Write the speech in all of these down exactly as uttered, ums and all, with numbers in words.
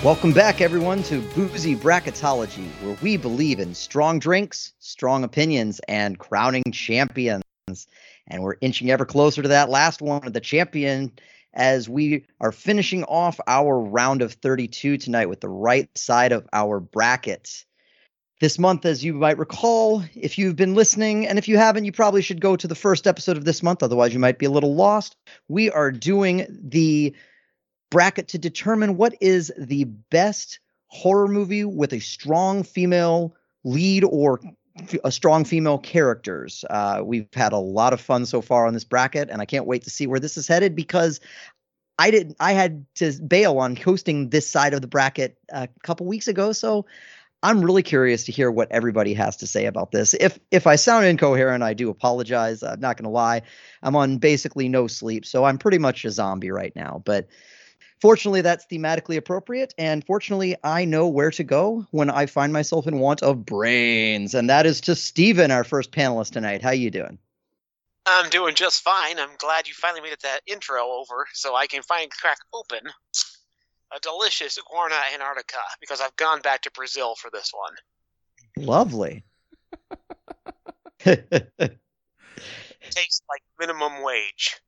Welcome back, everyone, to Boozy Bracketology, where we believe in strong drinks, strong opinions, and crowning champions. And we're inching ever closer to that last one, the champion, as we are finishing off our round of thirty-two tonight with the right side of our bracket. This month, as you might recall, if you've been listening, and if you haven't, you probably should go to the first episode of this month, otherwise you might be a little lost. We are doing the bracket to determine what is the best horror movie with a strong female lead or f- a strong female characters. Uh, we've had a lot of fun so far on this bracket, and I can't wait to see where this is headed because I did I had to bail on hosting this side of the bracket a couple weeks ago, so I'm really curious to hear what everybody has to say about this. If if I sound incoherent, I do apologize. I'm not going to lie. I'm on basically no sleep, so I'm pretty much a zombie right now, but fortunately, that's thematically appropriate, and fortunately, I know where to go when I find myself in want of brains, and that is to Steven, our first panelist tonight. How you doing? I'm doing just fine. I'm glad you finally made it that intro over so I can finally crack open a delicious Guarna Antarctica because I've gone back to Brazil for this one. Lovely. Tastes like minimum wage.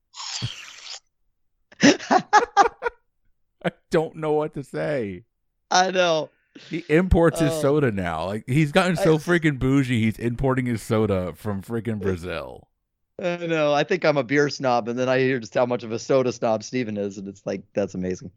I don't know what to say. I know. He imports his Oh. soda now. Like he's gotten so I- freaking bougie, he's importing his soda from freaking Brazil. I know. I think I'm a beer snob, and then I hear just how much of a soda snob Steven is, and it's like, that's amazing.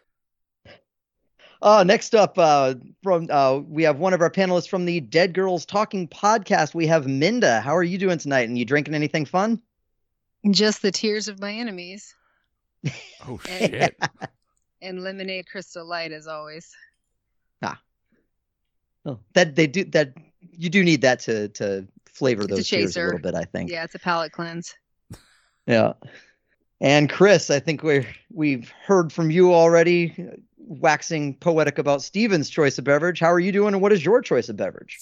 Uh, next up, uh, from uh, we have one of our panelists from the Dead Girls Talking podcast. We have Minda. How are you doing tonight? And you drinking anything fun? Just the tears of my enemies Oh shit. and lemonade crystal light as always. Oh, that they do that. You do need that to to flavor It's a those tears a chaser. little bit, I think. Yeah, it's a palate cleanse. Yeah. And Chris, I think we we've heard from you already, uh, waxing poetic about Steven's choice of beverage. How are you doing, and what is your choice of beverage?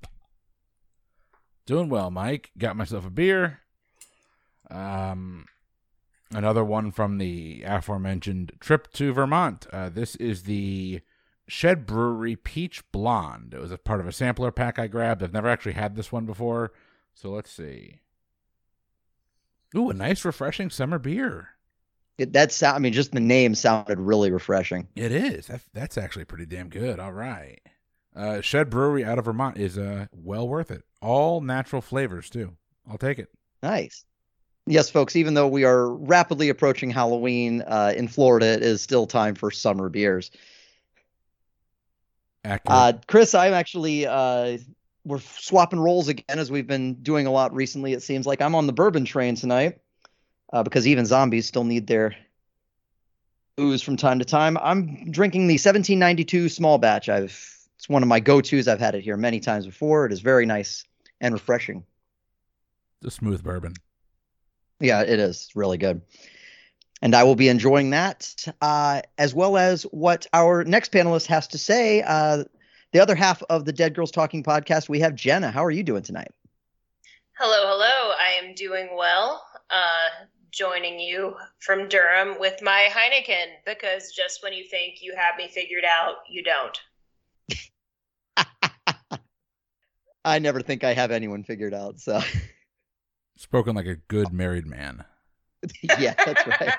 Doing well, Mike. Got myself a beer. Um, another one from the aforementioned trip to Vermont. Uh, this is the Shed Brewery Peach Blonde. It was a part of a sampler pack I grabbed. I've never actually had this one before, so let's see. Ooh, a nice, refreshing summer beer. It, that sound, I mean, just the name sounded really refreshing. It is. That, that's actually pretty damn good. All right. Uh, Shed Brewery out of Vermont is uh, well worth it. All natural flavors, too. I'll take it. Nice. Yes, folks, even though we are rapidly approaching Halloween uh, in Florida, it is still time for summer beers. Accurate. Uh, Chris, I'm actually, uh, we're swapping roles again as we've been doing a lot recently. It seems like I'm on the bourbon train tonight uh, because even zombies still need their booze from time to time. I'm drinking the seventeen ninety-two small batch. I've It's one of my go-tos. I've had it here many times before. It is very nice and refreshing. The smooth bourbon. Yeah, it is really good. And I will be enjoying that, uh, as well as what our next panelist has to say. Uh, the other half of the Dead Girls Talking podcast, we have Jenna. How are you doing tonight? Hello, hello. I am doing well. Uh, joining you from Durham with my Heineken, because just when you think you have me figured out, you don't. I never think I have anyone figured out. So, Spoken like a good married man. yeah, that's right.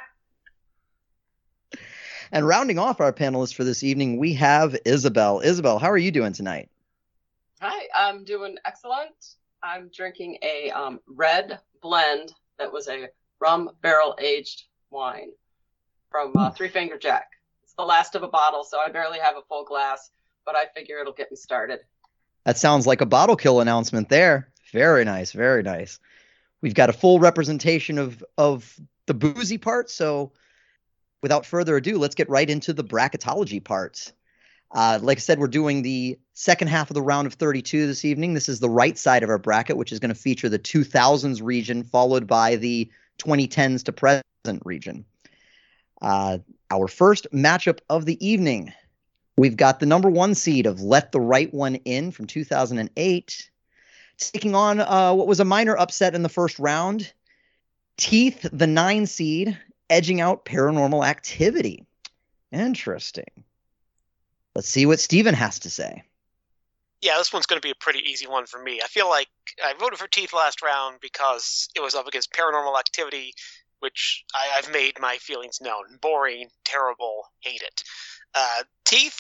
And rounding off our panelists for this evening, we have Isabel. Isabel, how are you doing tonight? Hi, I'm doing excellent. I'm drinking a um, red blend that was a rum barrel aged wine from uh, Three Finger Jack. It's the last of a bottle, so I barely have a full glass, but I figure it'll get me started. That sounds like a bottle kill announcement there. Very nice, very nice. We've got a full representation of of the boozy part, so without further ado, let's get right into the bracketology part. Uh, like I said, we're doing the second half of the round of thirty-two this evening. This is the right side of our bracket, which is going to feature the two thousands region, followed by the twenty tens to present region. Uh, our first matchup of the evening, we've got the number one seed of Let the Right One In from two thousand eight, taking on uh, what was a minor upset in the first round, Teeth, the nine seed, edging out Paranormal Activity. Interesting. Let's see what Steven has to say. Yeah, this one's going to be a pretty easy one for me. I feel like I voted for Teeth last round because it was up against Paranormal Activity, which I, I've made my feelings known. Boring, terrible, hate it. Uh, Teeth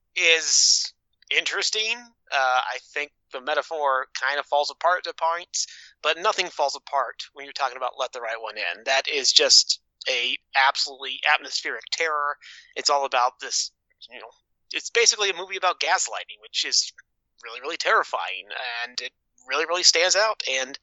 is interesting. Uh, I think the metaphor kind of falls apart at points, but nothing falls apart when you're talking about Let the Right One In. That is just a absolutely atmospheric terror. It's all about this, you know, it's basically a movie about gaslighting, which is really, really terrifying, and it really, really stands out. And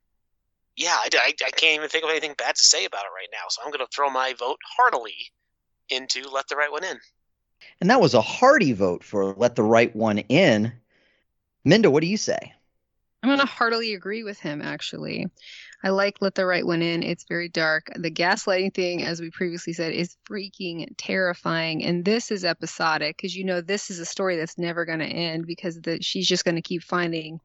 yeah, I, I, I can't even think of anything bad to say about it right now, so I'm going to throw my vote heartily into Let the Right One In. And that was a hearty vote for Let the Right One In. Minda, what do you say? I'm going to heartily agree with him, actually. I like Let the Right One In. It's very dark. The gaslighting thing, as we previously said, is freaking terrifying. And this is episodic because, you know, this is a story that's never going to end because the, she's just going to keep finding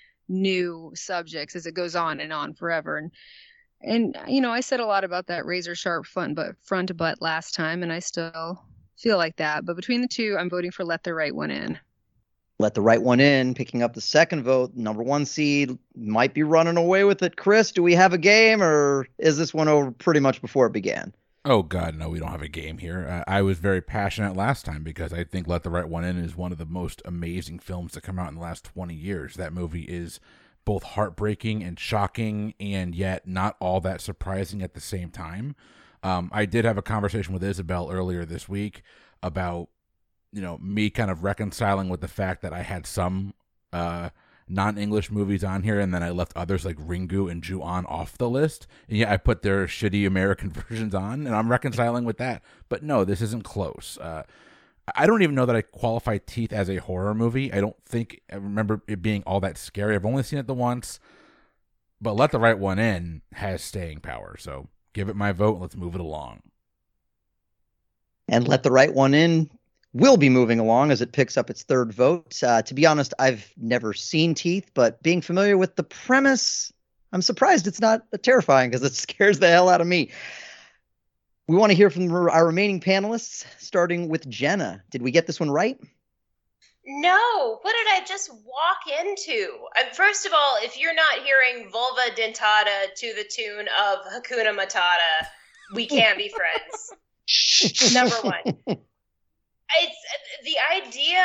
new subjects as it goes on and on forever. And, and you know, I said a lot about that razor sharp front butt, front butt last time, and I still feel like that. But between the two, I'm voting for Let the Right One In. Let the Right One In, picking up the second vote, number one seed, might be running away with it. Chris, do we have a game, or is this one over pretty much before it began? Oh, God, no, we don't have a game here. Uh, I was very passionate last time because I think Let the Right One In is one of the most amazing films to come out in the last twenty years. That movie is both heartbreaking and shocking, and yet not all that surprising at the same time. Um, I did have a conversation with Isabel earlier this week about, you know, me kind of reconciling with the fact that I had some uh, non-English movies on here, and then I left others like Ringu and Ju-on off the list. And yeah, I put their shitty American versions on, and I'm reconciling with that. But no, this isn't close. Uh, I don't even know that I qualify Teeth as a horror movie. I don't think I remember it being all that scary. I've only seen it the once. But Let the Right One In has staying power. So give it my vote. Let's move it along. And Let the Right One In will be moving along as it picks up its third vote. Uh, to be honest, I've never seen Teeth, but being familiar with the premise, I'm surprised it's not terrifying because it scares the hell out of me. We want to hear from our remaining panelists, starting with Jenna. Did we get this one right? No, what did I just walk into? Uh, First of all, if you're not hearing vulva dentata to the tune of Hakuna Matata, we can't be friends. Number one. It's the idea.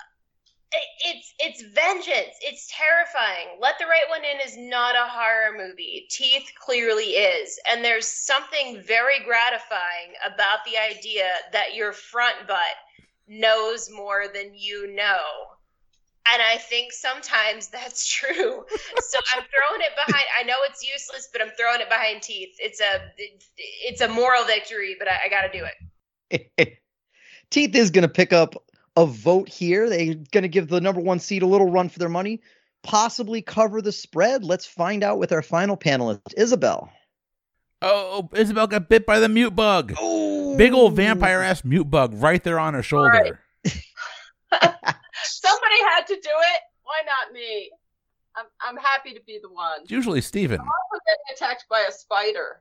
It's it's vengeance. It's terrifying. Let the Right One In is not a horror movie. Teeth clearly is, and there's something very gratifying about the idea that your front butt knows more than you know. And I think sometimes that's true. So I'm throwing it behind. I know it's useless, but I'm throwing it behind Teeth. It's a it's a moral victory, but I, I got to do it. Teeth is going to pick up a vote here. They're going to give the number one seed a little run for their money, possibly cover the spread. Let's find out with our final panelist, Isabel. Oh, Isabel got bit by the mute bug. Oh. Big old vampire-ass mute bug right there on her shoulder. Right. Somebody had to do it. Why not me? I'm I'm happy to be the one. It's usually Steven. I'm also getting attacked by a spider.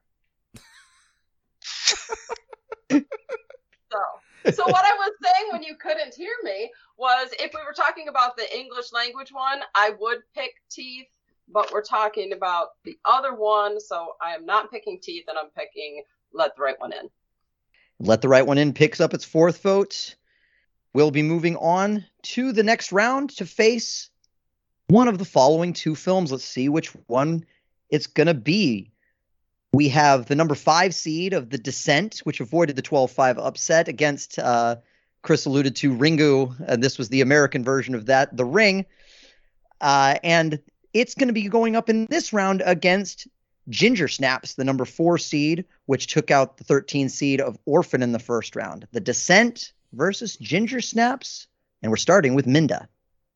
so, so what I was saying when you couldn't hear me was if we were talking about the English language one, I would pick Teeth, but we're talking about the other one, so I am not picking Teeth, and I'm picking Let the Right One In. Let the Right One In picks up its fourth vote. We'll be moving on to the next round to face one of the following two films. Let's see which one it's going to be. We have the number five seed of The Descent, which avoided the twelve five upset against, uh, Chris alluded to, Ringu. And this was the American version of that, The Ring. Uh, and it's going to be going up in this round against Ginger Snaps, the number four seed, which took out the thirteen seed of Orphan in the first round. The Descent versus Ginger Snaps. And we're starting with Minda.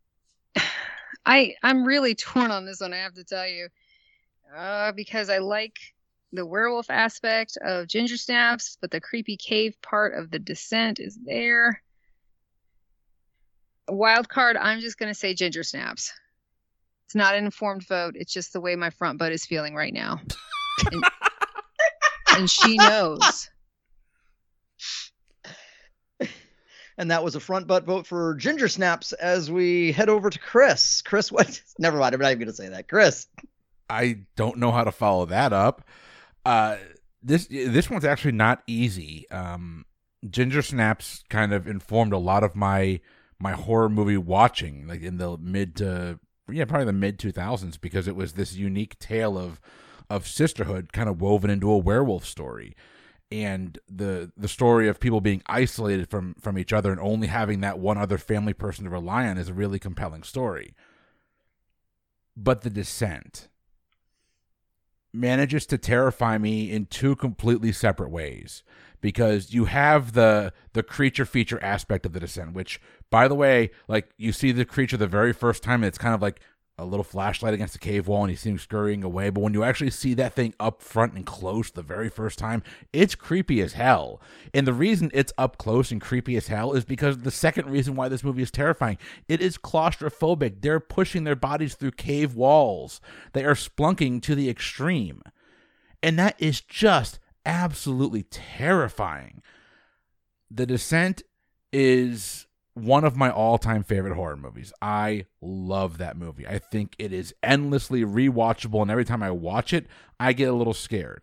I, I'm really torn on this one, I have to tell you. Uh, because I like the werewolf aspect of Ginger Snaps, but the creepy cave part of The Descent is there. Wild card, I'm just going to say Ginger Snaps. It's not an informed vote. It's just the way my front butt is feeling right now. And, and she knows. And that was a front butt vote for Ginger Snaps as we head over to Chris. Chris, what? Never mind. I'm not even going to say that. Chris. I don't know how to follow that up. Uh, this this one's actually not easy. Um, Ginger Snaps kind of informed a lot of my my horror movie watching, like in the mid to yeah, probably the mid two thousands, because it was this unique tale of of sisterhood kind of woven into a werewolf story. And the the story of people being isolated from, from each other and only having that one other family person to rely on is a really compelling story. But The Descent manages to terrify me in two completely separate ways, because you have the the creature feature aspect of The Descent, which, by the way, like, you see the creature the very first time and it's kind of like a little flashlight against the cave wall and he seems scurrying away. But when you actually see that thing up front and close the very first time, it's creepy as hell. And the reason it's up close and creepy as hell is because the second reason why this movie is terrifying, it is claustrophobic. They're pushing their bodies through cave walls. They are splunking to the extreme. And that is just absolutely terrifying. The Descent is one of my all-time favorite horror movies. I love that movie. I think it is endlessly rewatchable, and every time I watch it, I get a little scared.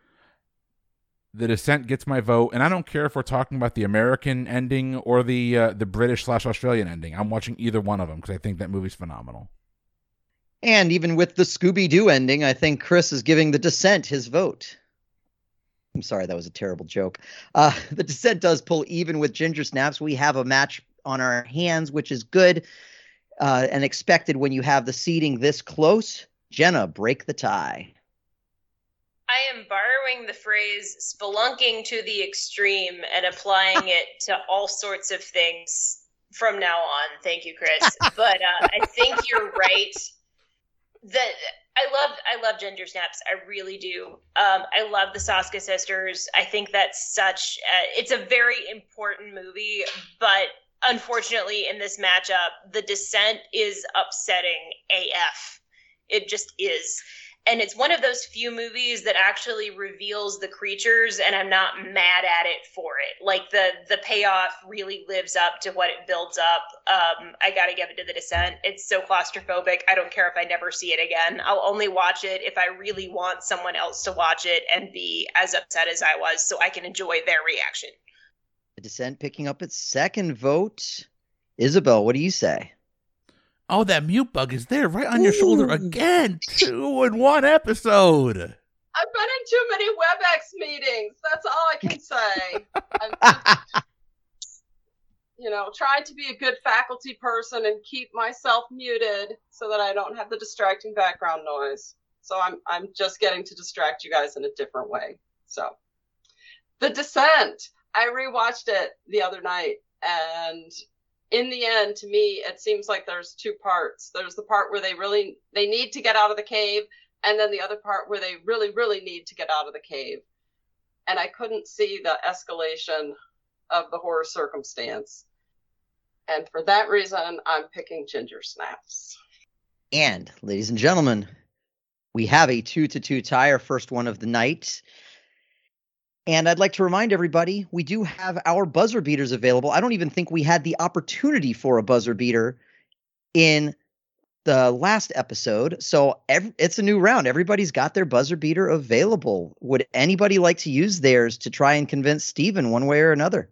The Descent gets my vote, and I don't care if we're talking about the American ending or the uh, the British slash Australian ending. I'm watching either one of them because I think that movie's phenomenal. And even with the Scooby-Doo ending, I think Chris is giving The Descent his vote. I'm sorry, that was a terrible joke. Uh, the Descent does pull even with Ginger Snaps. We have a match on our hands, which is good uh, and expected when you have the seating this close. Jenna, break the tie. I am borrowing the phrase spelunking to the extreme and applying it to all sorts of things from now on. Thank you, Chris. But uh, I think you're right. That I love, I love Ginger Snaps. I really do. Um, I love the Soska sisters. I think that's such. Uh, it's a very important movie, but unfortunately, in this matchup, The Descent is upsetting A F. It just is. And it's one of those few movies that actually reveals the creatures, and I'm not mad at it for it. Like, the the payoff really lives up to what it builds up. Um, I gotta give it to The Descent. It's so claustrophobic. I don't care if I never see it again. I'll only watch it if I really want someone else to watch it and be as upset as I was, so I can enjoy their reaction. The Descent picking up its second vote. Isabel, what do you say? Oh, that mute bug is there right on your Ooh. shoulder again. Two in one episode. I've been in too many WebEx meetings. That's all I can say. I'm, you know, trying to be a good faculty person and keep myself muted so that I don't have the distracting background noise. So I'm I'm just getting to distract you guys in a different way. So, The Descent. I rewatched it the other night, and in the end, to me, it seems like there's two parts. There's the part where they really, they need to get out of the cave, and then the other part where they really, really need to get out of the cave. And I couldn't see the escalation of the horror circumstance. And for that reason, I'm picking Ginger Snaps. And, ladies and gentlemen, we have a two to two tie, our first one of the night. And I'd like to remind everybody, we do have our buzzer beaters available. I don't even think we had the opportunity for a buzzer beater in the last episode. So every, it's a new round. Everybody's got their buzzer beater available. Would anybody like to use theirs to try and convince Steven one way or another?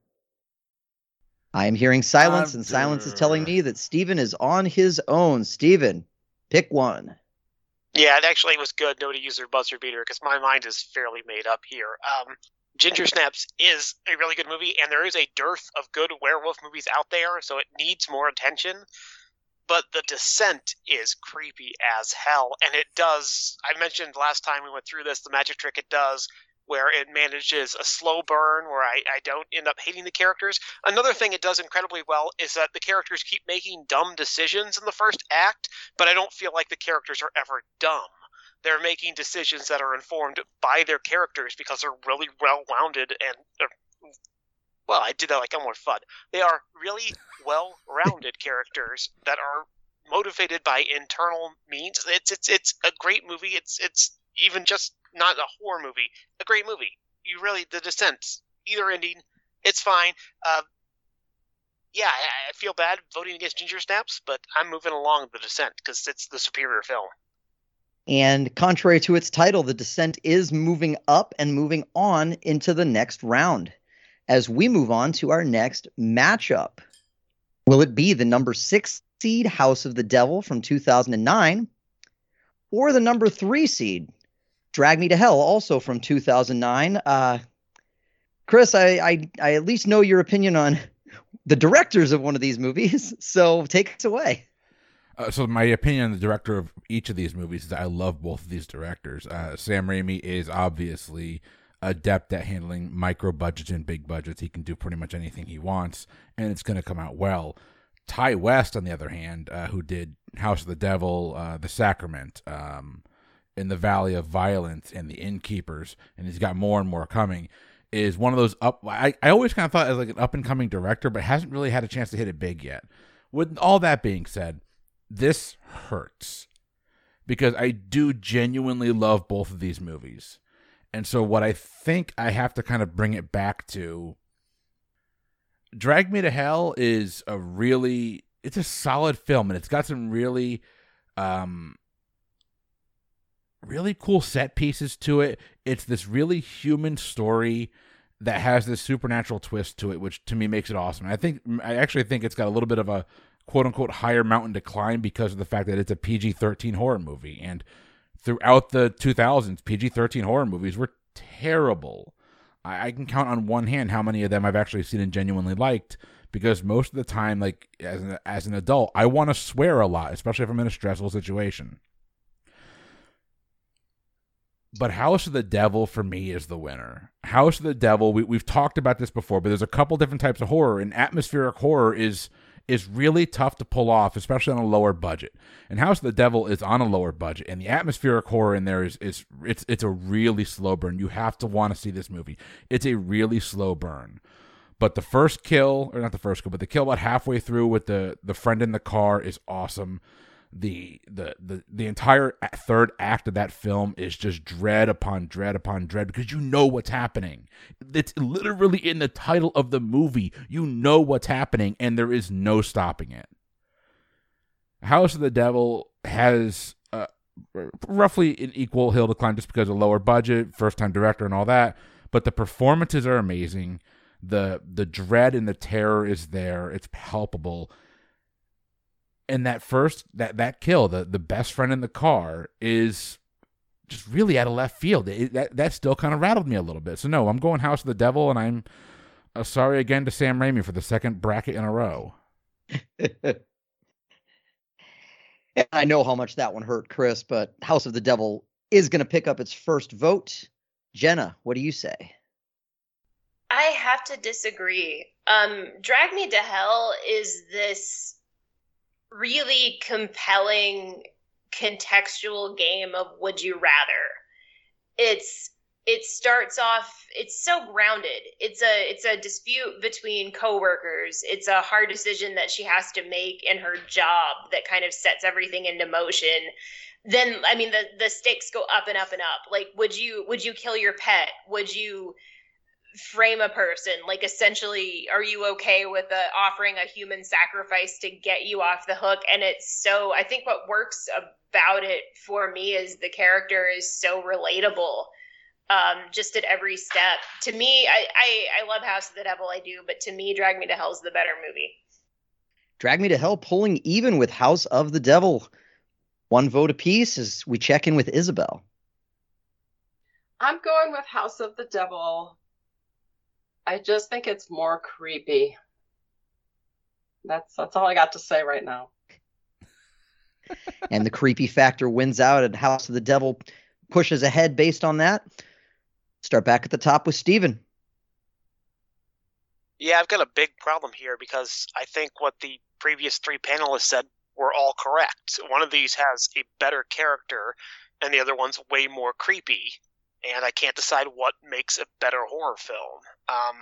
I am hearing silence, I'm and silence is telling me that Steven is on his own. Steven, pick one. Yeah, it actually was good nobody used their buzzer beater because my mind is fairly made up here. Um, Ginger Snaps is a really good movie, and there is a dearth of good werewolf movies out there, so it needs more attention. But The Descent is creepy as hell, and it does, I mentioned last time we went through this, the magic trick it does, where it manages a slow burn where I, I don't end up hating the characters. Another thing it does incredibly well is that the characters keep making dumb decisions in the first act, but I don't feel like the characters are ever dumb. They're making decisions that are informed by their characters because they're really well-rounded and, well, I did that like I'm more fun. They are really well-rounded characters that are motivated by internal means. It's it's it's a great movie. It's it's even just not a horror movie. A great movie. You really, The Descent, either ending, it's fine. Uh, yeah, I, I feel bad voting against Ginger Snaps, but I'm moving along The Descent because it's the superior film. And contrary to its title, The Descent is moving up and moving on into the next round. As we move on to our next matchup, will it be the number six seed House of the Devil from two thousand nine or the number three seed Drag Me to Hell, also from two thousand nine? Uh, Chris, I, I I at least know your opinion on the directors of one of these movies, so take us away. Uh, so my opinion on the director of each of these movies is that I love both of these directors. Uh, Sam Raimi is obviously adept at handling micro budgets and big budgets. He can do pretty much anything he wants, and it's going to come out well. Ty West, on the other hand, uh, who did House of the Devil, uh, The Sacrament, um, In the Valley of Violence, and The Innkeepers, and he's got more and more coming, is one of those up. I, I always kind of thought as like an up and coming director, but hasn't really had a chance to hit it big yet. With all that being said, this hurts because I do genuinely love both of these movies. And so what I think I have to kind of bring it back to, Drag Me to Hell is a really, it's a solid film, and it's got some really, um, really cool set pieces to it. It's this really human story that has this supernatural twist to it, which to me makes it awesome. And I think, I actually think it's got a little bit of a quote unquote higher mountain to climb because of the fact that it's a P G thirteen horror movie. And throughout the two thousands, P G thirteen horror movies were terrible. I, I can count on one hand how many of them I've actually seen and genuinely liked, because most of the time, like as an, as an adult, I want to swear a lot, especially if I'm in a stressful situation. But House of the Devil, for me, is the winner. House of the Devil, we, we've talked about this before, but there's a couple different types of horror, and atmospheric horror is is really tough to pull off, especially on a lower budget. And House of the Devil is on a lower budget, and the atmospheric horror in there is is it's it's a really slow burn. You have to want to see this movie. It's a really slow burn. But the first kill, or not the first kill, but the kill about halfway through with the the friend in the car is awesome. The, the the the entire third act of that film is just dread upon dread upon dread, because you know what's happening. It's literally in the title of the movie. You know what's happening, and there is no stopping it. House of the Devil has uh, roughly an equal hill to climb just because of lower budget, first-time director, and all that. But the performances are amazing. The the dread and the terror is there. It's palpable. And that first, that, that kill, the, the best friend in the car, is just really out of left field. It, that that still kind of rattled me a little bit. So no, I'm going House of the Devil, and I'm uh, sorry again to Sam Raimi for the second bracket in a row. And I know how much that one hurt Chris, but House of the Devil is going to pick up its first vote. Jenna, what do you say? I have to disagree. Um, Drag Me to Hell is this really compelling contextual game of would you rather. It's it starts off, it's so grounded. It's a it's a dispute between coworkers. It's a hard decision that she has to make in her job that kind of sets everything into motion. Then I mean the the stakes go up and up and up. Like would you would you kill your pet? Would you frame a person? Like essentially, are you okay with uh, offering a human sacrifice to get you off the hook? And it's so, I think what works about it for me is the character is so relatable, um, just at every step. To me, I, I, I love House of the Devil, I do, but to me, Drag Me to Hell is the better movie. Drag Me to Hell pulling even with House of the Devil. One vote apiece as we check in with Isabel. I'm going with House of the Devil. I just think it's more creepy. That's that's all I got to say right now. And the creepy factor wins out, and House of the Devil pushes ahead based on that. Start back at the top with Steven. Yeah, I've got a big problem here because I think what the previous three panelists said were all correct. One of these has a better character, and the other one's way more creepy. And I can't decide what makes a better horror film. Um,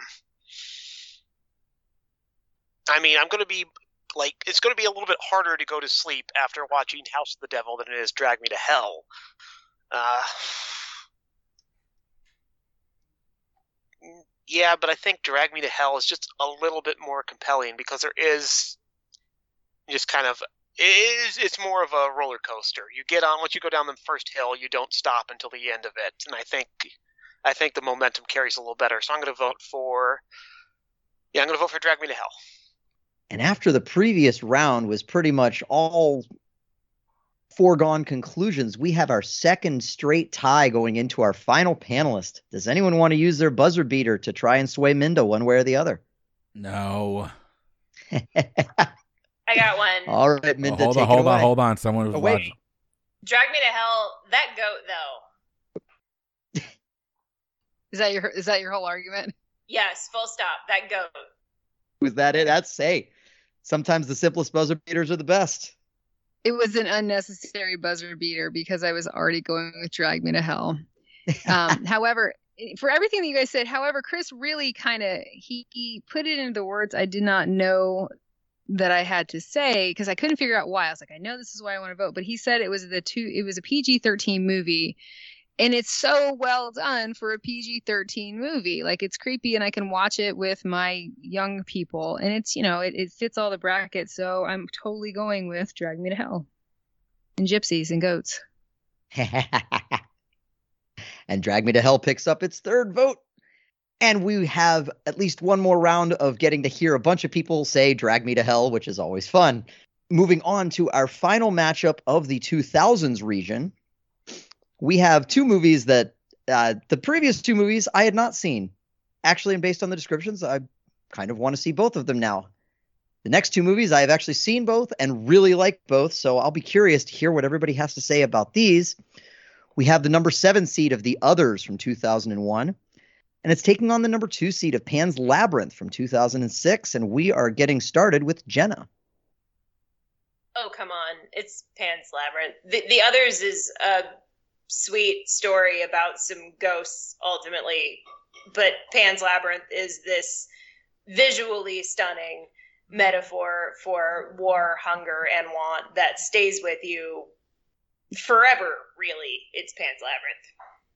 I mean, I'm going to be, like, it's going to be a little bit harder to go to sleep after watching House of the Devil than it is Drag Me to Hell. Uh, Yeah, but I think Drag Me to Hell is just a little bit more compelling because there is just kind of it is it's more of a roller coaster. You get on once you go down the first hill, you don't stop until the end of it, and I think I think the momentum carries a little better. So I'm going to vote for yeah, I'm going to vote for Drag Me to Hell. And after the previous round was pretty much all foregone conclusions, we have our second straight tie going into our final panelist. Does anyone want to use their buzzer beater to try and sway Minda one way or the other? No. I got one. All right, Minda, oh, hold take on, hold it away. on, hold on. Someone was Oh, wait. watching. Drag Me to Hell. That goat, though. Is that your is that your whole argument? Yes, full stop. That goat. Was that it? That's say. Sometimes the simplest buzzer beaters are the best. It was an unnecessary buzzer beater because I was already going with Drag Me to Hell. Um, however, for everything that you guys said, however, Chris really kind of he, he put it into the words I did not know that I had to say because I couldn't figure out why. I was like, I know this is why I want to vote, but he said it was the two. It was a P G thirteen movie. And it's so well done for a P G thirteen movie. Like, it's creepy, and I can watch it with my young people. And it's, you know, it, it fits all the brackets. So I'm totally going with Drag Me to Hell. And gypsies and goats. And Drag Me to Hell picks up its third vote. And we have at least one more round of getting to hear a bunch of people say Drag Me to Hell, which is always fun. Moving on to our final matchup of the two thousands region. We have two movies that uh, the previous two movies I had not seen. Actually, and based on the descriptions, I kind of want to see both of them now. The next two movies I have actually seen both and really like both, so I'll be curious to hear what everybody has to say about these. We have the number seven seed of The Others from two thousand one, and it's taking on the number two seed of Pan's Labyrinth from two thousand six, and we are getting started with Jenna. Oh, come on. It's Pan's Labyrinth. The, the Others is a sweet story about some ghosts ultimately, but Pan's Labyrinth is this visually stunning metaphor for war, hunger, and want that stays with you forever, really. It's Pan's Labyrinth.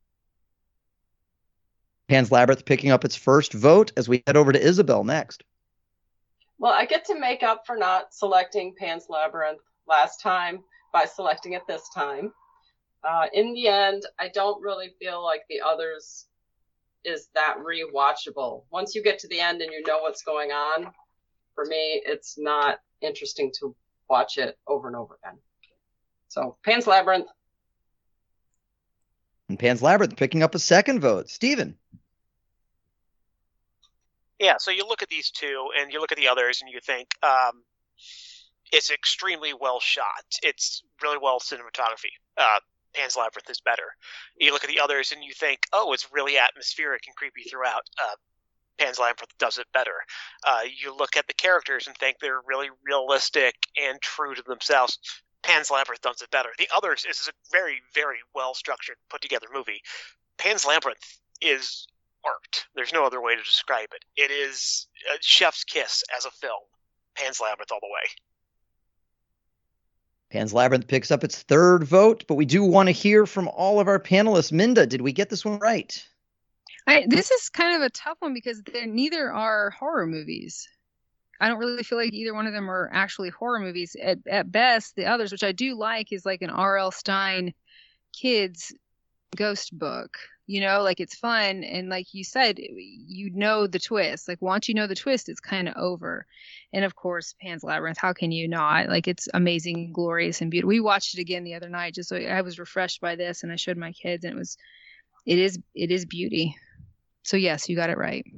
Pan's Labyrinth picking up its first vote as we head over to Isabel next. Well, I get to make up for not selecting Pan's Labyrinth last time by selecting it this time. Uh, in the end, I don't really feel like The Others is that rewatchable. Once you get to the end and you know what's going on, for me, it's not interesting to watch it over and over again. So, Pan's Labyrinth. And Pan's Labyrinth picking up a second vote. Steven. Yeah, so you look at these two, and you look at The Others, and you think um, it's extremely well shot. It's really well cinematography. Uh, Pan's Labyrinth is better. You look at The Others, and you think, oh, it's really atmospheric and creepy throughout. Uh, Pan's Labyrinth does it better. Uh, you look at the characters and think they're really realistic and true to themselves. Pan's Labyrinth does it better. The Others is a very, very well-structured, put-together movie. Pan's Labyrinth is art. There's no other way to describe it. It is a chef's kiss as a film. Pan's Labyrinth all the way. Pan's Labyrinth picks up its third vote, but we do want to hear from all of our panelists. Minda, did we get this one right? I, this is kind of a tough one because they're neither are horror movies. I don't really feel like either one of them are actually horror movies. At, at best, The Others, which I do like, is like an R L Stine kids ghost book. You know, like it's fun. And like you said, you know the twist. Like once you know the twist, it's kind of over. And of course, Pan's Labyrinth, how can you not? Like it's amazing and glorious and beautiful. We watched it again the other night just so I was refreshed by this and I showed my kids and it was, it is, it is beauty. So yes, you got it right.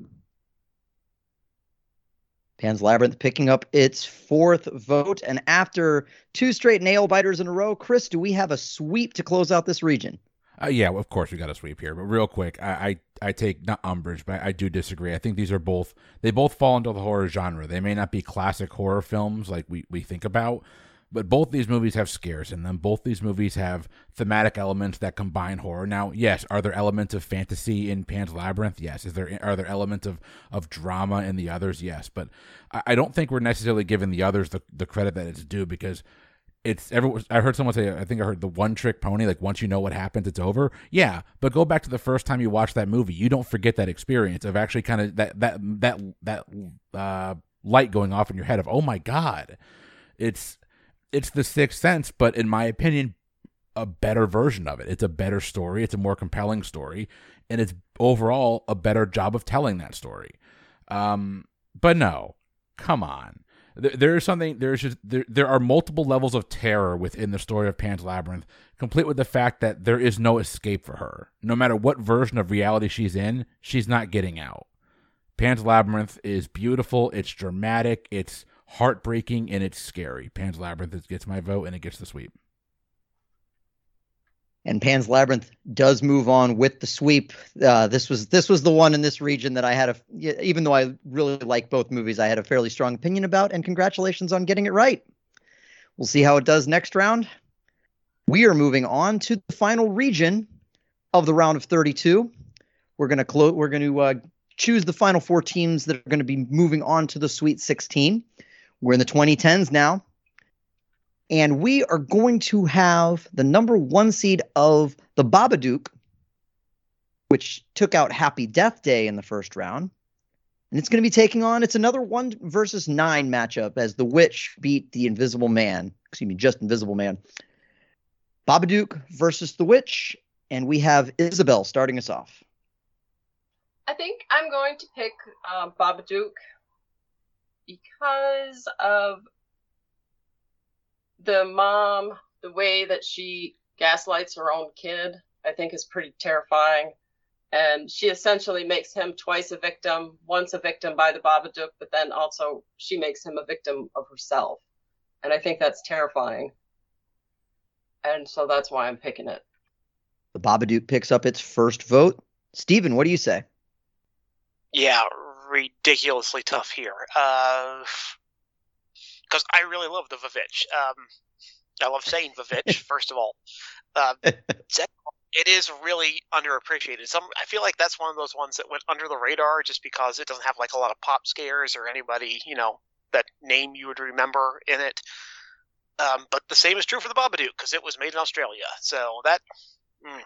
Pan's Labyrinth picking up its fourth vote. And after two straight nail biters in a row, Chris, do we have a sweep to close out this region? Uh, yeah, well, of course we got a sweep here. But real quick, I, I, I take not umbrage, but I do disagree. I think these are both, they both fall into the horror genre. They may not be classic horror films like we, we think about, but both these movies have scares in them. Both these movies have thematic elements that combine horror. Now, yes, are there elements of fantasy in Pan's Labyrinth? Yes. Is there are there elements of, of drama in The Others? Yes. But I, I don't think we're necessarily giving The Others the, the credit that it's due because it's every, I heard someone say, I think I heard the one trick pony, like once you know what happens, it's over. Yeah, but go back to the first time you watched that movie. You don't forget that experience of actually kind of that that that that uh, light going off in your head of, oh my God, it's it's The Sixth Sense, but in my opinion, a better version of it. It's a better story. It's a more compelling story, and it's overall a better job of telling that story. Um, but no, come on. There is something. There's just there. There are multiple levels of terror within the story of Pan's Labyrinth, complete with the fact that there is no escape for her. No matter what version of reality she's in, she's not getting out. Pan's Labyrinth is beautiful. It's dramatic. It's heartbreaking, and it's scary. Pan's Labyrinth gets my vote, and it gets the sweep. And Pan's Labyrinth does move on with the sweep. Uh, this was this was the one in this region that I had a, even though I really like both movies, I had a fairly strong opinion about. And congratulations on getting it right. We'll see how it does next round. We are moving on to the final region of the round of thirty-two. We're gonna close. We're going to uh, choose the final four teams that are going to be moving on to the Sweet sixteen. We're in the twenty tens now. And we are going to have the number one seed of the Babadook, which took out Happy Death Day in the first round. And it's going to be taking on, it's another one versus nine matchup as The Witch beat The Invisible Man. Excuse me, just Invisible Man. Babadook versus The Witch. And we have Isabel starting us off. I think I'm going to pick um, Babadook because of the mom, the way that she gaslights her own kid, I think is pretty terrifying. And she essentially makes him twice a victim, once a victim by the Babadook, but then also she makes him a victim of herself. And I think that's terrifying. And so that's why I'm picking it. The Babadook picks up its first vote. Steven, what do you say? Yeah, ridiculously tough here. Uh... Because I really love the Vavitch. Um, I love saying Vavitch, first of all. Um, it is really underappreciated. Some I feel like that's one of those ones that went under the radar just because it doesn't have like a lot of pop scares or anybody, you know, that name you would remember in it. Um, but the same is true for the Babadook because it was made in Australia. So that... Mm.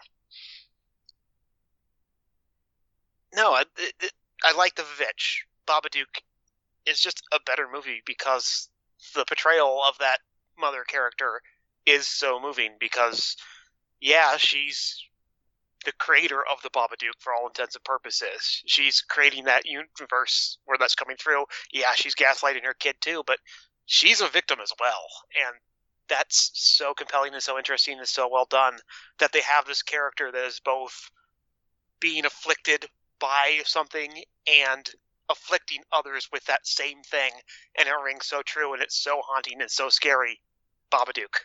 No, I, it, I like the Vavitch. Babadook is just a better movie because the portrayal of that mother character is so moving because, yeah, she's the creator of the Babadook for all intents and purposes. She's creating that universe where that's coming through. Yeah, she's gaslighting her kid too, but she's a victim as well. And that's so compelling and so interesting and so well done that they have this character that is both being afflicted by something and afflicting others with that same thing, and it rings so true and it's so haunting and so scary. Babadook.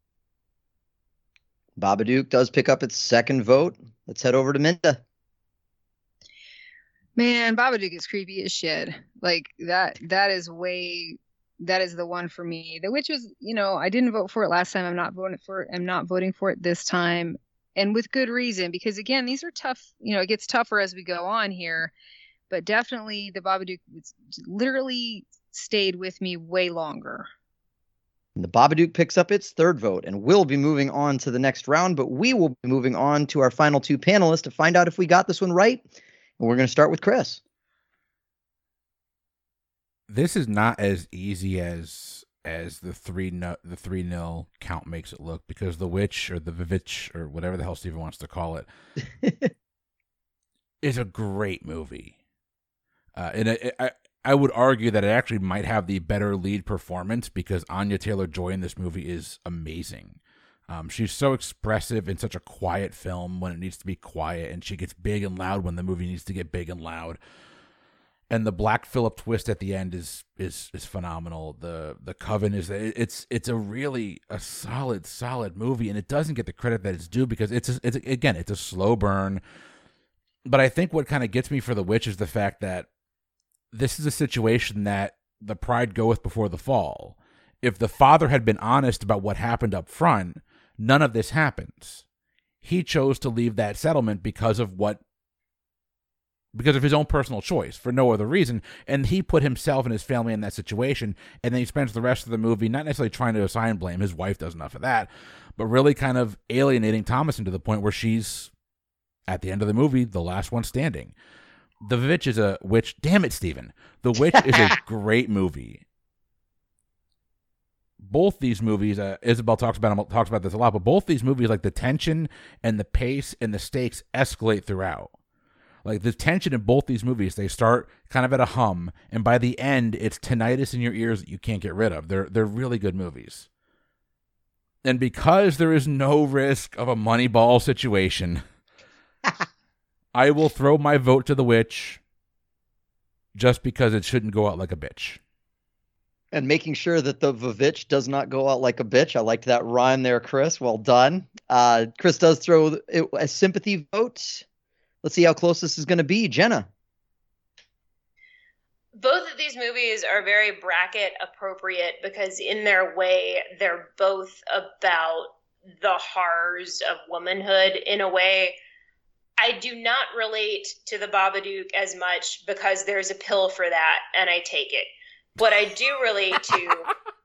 Babadook does pick up its second vote. Let's head over to Minda. Man, Babadook is creepy as shit. Like that that is way that is the one for me. The Witch was, you know, I didn't vote for it last time. I'm not voting for it. I'm not voting for it this time. And with good reason, because again, these are tough, you know, it gets tougher as we go on here. But definitely the Babadook literally stayed with me way longer. The Babadook picks up its third vote and will be moving on to the next round, but we will be moving on to our final two panelists to find out if we got this one right. And we're going to start with Chris. This is not as easy as as the three no, the three nil count makes it look, because the Witch or the Vavitch or whatever the hell Steven wants to call it is a great movie. Uh, and it, I, I would argue that it actually might have the better lead performance because Anya Taylor-Joy in this movie is amazing. Um, she's so expressive in such a quiet film when it needs to be quiet, and she gets big and loud when the movie needs to get big and loud. And the Black Phillip twist at the end is is is phenomenal. The the Coven is it's it's a really a solid solid movie, and it doesn't get the credit that it's due because it's a, it's a, again it's a slow burn. But I think what kind of gets me for The Witch is the fact that this is a situation that the pride goeth before the fall. If the father had been honest about what happened up front, none of this happens. He chose to leave that settlement because of what because of his own personal choice, for no other reason. And he put himself and his family in that situation, and then he spends the rest of the movie not necessarily trying to assign blame, his wife does enough of that, but really kind of alienating Thomasin to the point where she's, at the end of the movie, the last one standing. The Witch is a witch. Damn it, Steven. The Witch is a great movie. Both these movies, uh, Isabel talks about talks about this a lot, but both these movies, like the tension and the pace and the stakes escalate throughout. Like the tension in both these movies, they start kind of at a hum, and by the end, it's tinnitus in your ears that you can't get rid of. They're they're really good movies. And because there is no risk of a Moneyball situation, I will throw my vote to The Witch just because it shouldn't go out like a bitch. And making sure that the Vavitch does not go out like a bitch. I liked that rhyme there, Chris. Well done. Uh, Chris does throw a sympathy vote. Let's see how close this is going to be. Jenna. Both of these movies are very bracket appropriate because in their way, they're both about the horrors of womanhood in a way. I do not relate to the Babadook as much because there's a pill for that and I take it. What I do relate to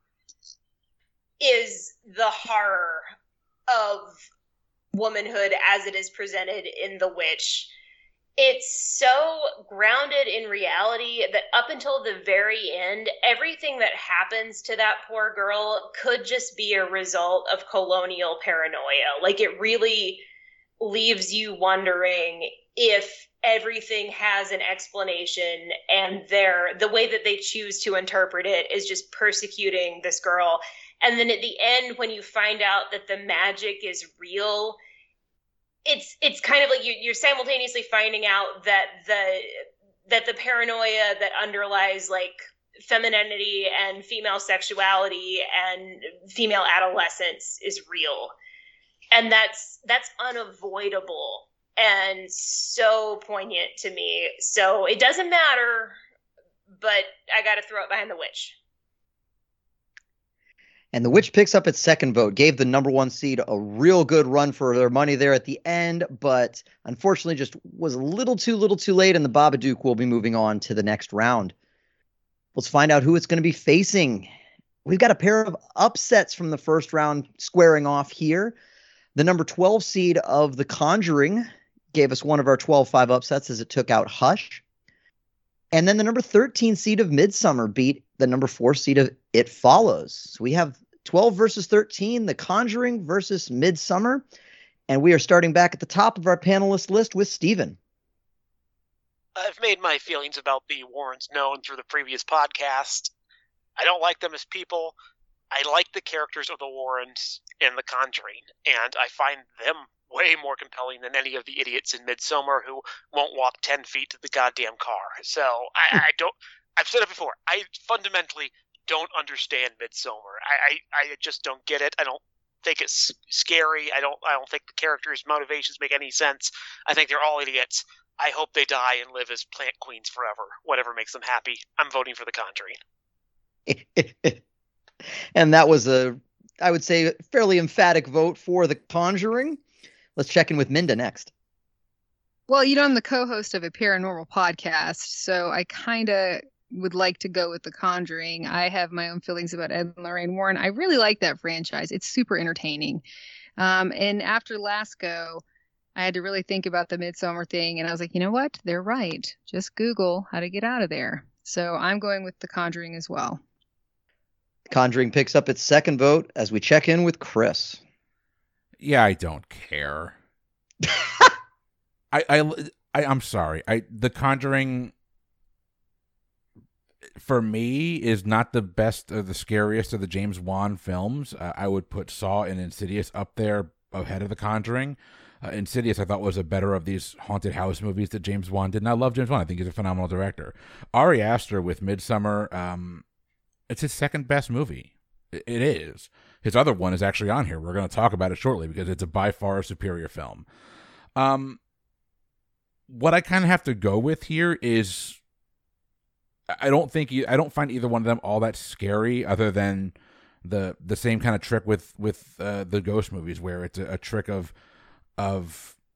is the horror of womanhood as it is presented in The Witch. It's so grounded in reality that up until the very end, everything that happens to that poor girl could just be a result of colonial paranoia. Like, it really leaves you wondering if everything has an explanation and they're, the way that they choose to interpret it is just persecuting this girl. And then at the end, when you find out that the magic is real, it's it's kind of like you, you're simultaneously finding out that the that the paranoia that underlies like femininity and female sexuality and female adolescence is real. And that's that's unavoidable and so poignant to me. So it doesn't matter, but I got to throw it behind The Witch. And The Witch picks up its second vote, gave the number one seed a real good run for their money there at the end, but unfortunately just was a little too little too late, and the Babadook will be moving on to the next round. Let's find out who it's going to be facing. We've got a pair of upsets from the first round squaring off here. The number twelve seed of The Conjuring gave us one of our twelve five upsets as it took out Hush. And then the number thirteen seed of Midsommar beat the number four seed of It Follows. So we have twelve versus thirteen, The Conjuring versus Midsommar. And we are starting back at the top of our panelist list with Steven. I've made my feelings about the Warrens known through the previous podcast. I don't like them as people. I like the characters of the Warrens in The Conjuring, and I find them way more compelling than any of the idiots in Midsommar who won't walk ten feet to the goddamn car. So I, I don't. I've said it before. I fundamentally don't understand Midsommar. I, I, I just don't get it. I don't think it's scary. I don't. I don't think the characters' motivations make any sense. I think they're all idiots. I hope they die and live as plant queens forever. Whatever makes them happy. I'm voting for The Conjuring. And that was a, I would say, fairly emphatic vote for The Conjuring. Let's check in with Minda next. Well, you know, I'm the co-host of a paranormal podcast, so I kind of would like to go with The Conjuring. I have my own feelings about Ed and Lorraine Warren. I really like that franchise. It's super entertaining. Um, and after last go, I had to really think about the Midsommar thing, and I was like, you know what? They're right. Just Google how to get out of there. So I'm going with The Conjuring as well. Conjuring picks up its second vote as we check in with Chris. Yeah, I don't care. I, I, I, I'm sorry. I The Conjuring, for me, is not the best or the scariest of the James Wan films. Uh, I would put Saw and Insidious up there ahead of The Conjuring. Uh, Insidious, I thought, was a better of these haunted house movies that James Wan did, and I love James Wan. I think he's a phenomenal director. Ari Aster with Midsommar, um, it's his second best movie. It, it is. His other one is actually on here. We're going to talk about it shortly because it's a by far superior film. Um, what I kind of have to go with here is I don't think I don't find either one of them all that scary, other than the the same kind of trick with with uh, the ghost movies, where it's a, a trick of of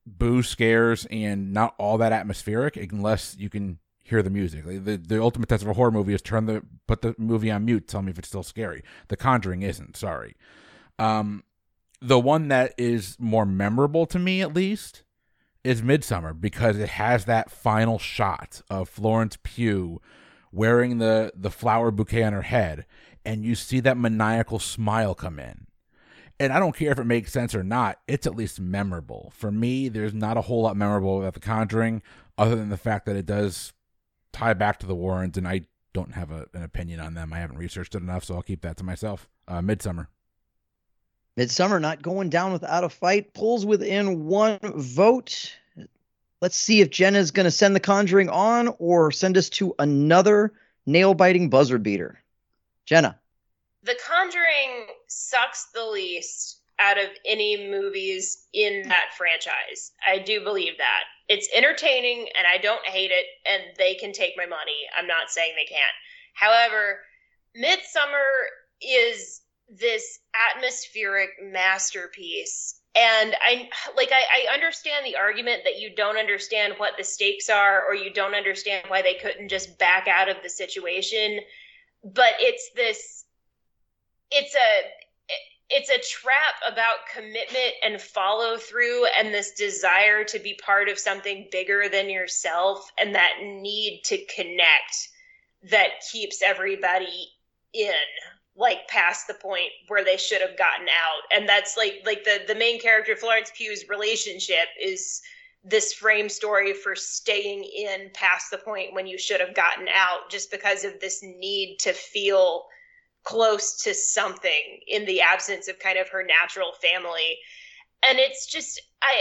boo scares and not all that atmospheric unless you can hear the music. Like the the ultimate test of a horror movie is turn the put the movie on mute, tell me if it's still scary. The Conjuring isn't, sorry. Um the one that is more memorable to me, at least, is Midsommar, because it has that final shot of Florence Pugh wearing the the flower bouquet on her head, and you see that maniacal smile come in. And I don't care if it makes sense or not, it's at least memorable. For me, there's not a whole lot memorable about The Conjuring, other than the fact that it does tie back to the Warrens, and I don't have a, an opinion on them. I haven't researched it enough, so I'll keep that to myself. Uh, Midsommar. Midsommar not going down without a fight, pulls within one vote. Let's see if Jenna's going to send The Conjuring on or send us to another nail-biting buzzer beater. Jenna. The Conjuring sucks the least out of any movies in that franchise. I do believe that. It's entertaining, and I don't hate it, and they can take my money. I'm not saying they can't. However, Midsommar is this atmospheric masterpiece. And I like I, I understand the argument that you don't understand what the stakes are, or you don't understand why they couldn't just back out of the situation. But it's this it's a it's a trap about commitment and follow through, and this desire to be part of something bigger than yourself, and that need to connect that keeps everybody in, like past the point where they should have gotten out. And that's like like the the main character, Florence Pugh's relationship, is this frame story for staying in past the point when you should have gotten out, just because of this need to feel close to something in the absence of kind of her natural family. And it's just, I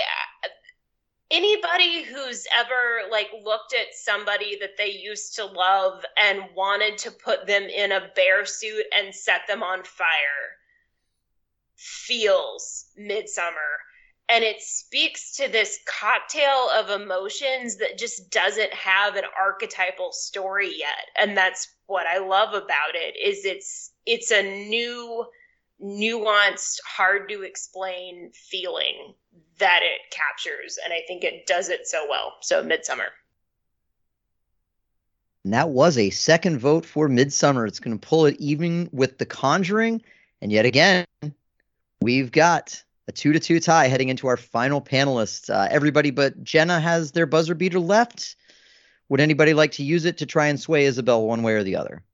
anybody who's ever like looked at somebody that they used to love and wanted to put them in a bear suit and set them on fire feels Midsommar. And it speaks to this cocktail of emotions that just doesn't have an archetypal story yet. And that's what I love about it, is it's it's a new, nuanced, hard to explain feeling that it captures. And I think it does it so well. So Midsommar. And that was a second vote for Midsommar. It's going to pull it even with The Conjuring. And yet again, we've got a two to two tie heading into our final panelists. Uh, everybody but Jenna has their buzzer beater left. Would anybody like to use it to try and sway Isabel one way or the other?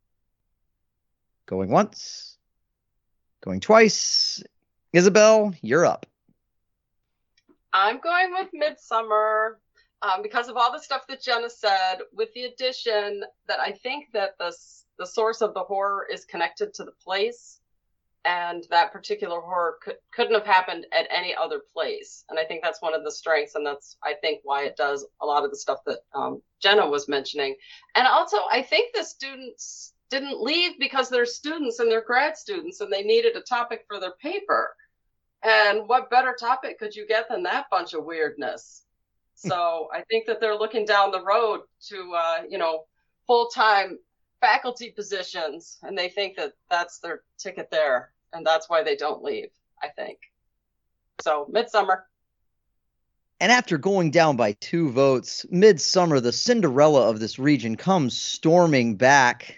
Going once. Going twice. Isabel, you're up. I'm going with Midsommar um, because of all the stuff that Jenna said, with the addition that I think that the, the source of the horror is connected to the place. And that particular horror could, couldn't have happened at any other place. And I think that's one of the strengths. And that's, I think, why it does a lot of the stuff that um, Jenna was mentioning. And also, I think the students didn't leave because they're students and they're grad students and they needed a topic for their paper. And what better topic could you get than that bunch of weirdness? So I think that they're looking down the road to, uh, you know, full-time faculty positions, and they think that that's their ticket there, and that's why they don't leave, I think. So Midsommar. And after going down by two votes, Midsommar, the Cinderella of this region, comes storming back